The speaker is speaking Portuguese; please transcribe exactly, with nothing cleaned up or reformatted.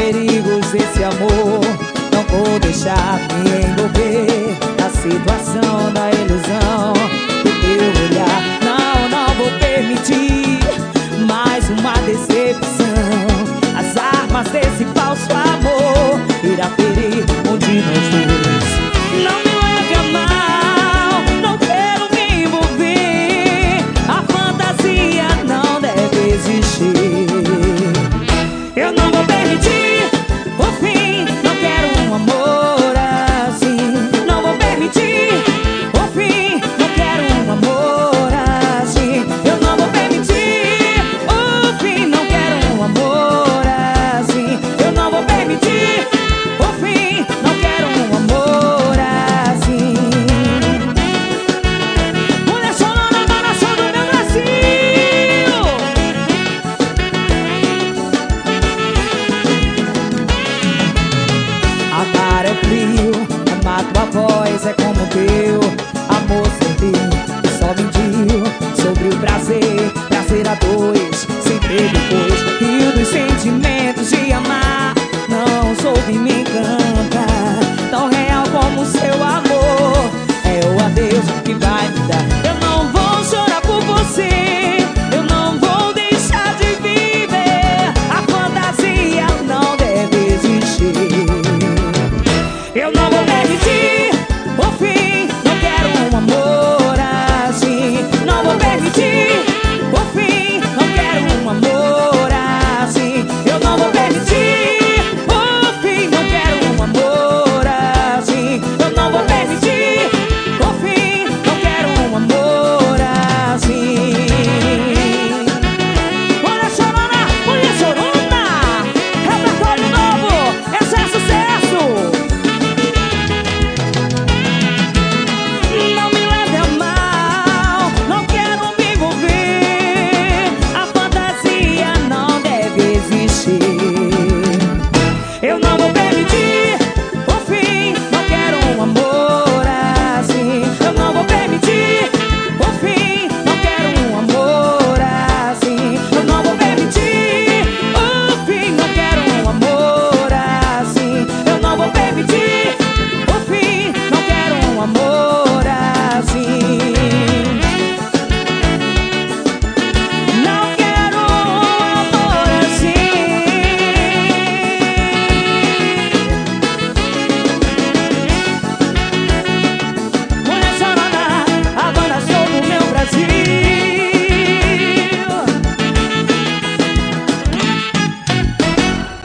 perigos desse amor. Não vou deixar me envolver na situação da ilusão do teu olhar. Não, não vou permitir mais uma decepção. As armas desse falso amor irá ferir um de nós dois. Não me leve a mal, não quero me envolver. A fantasia não deve existir. Eu não vou permitir o fim, não quero um amor assim. Não vou permitir o fim, não quero um amor assim. Eu não vou permitir o fim, não quero um amor assim. Eu não vou permitir o fim, não quero um amor assim. Mulher só na nação do meu Brasil. Amar é frio, amar tua voz é como teu amor sem fim. Só mentiu sobre o prazer, prazer a dois, sem ter depois.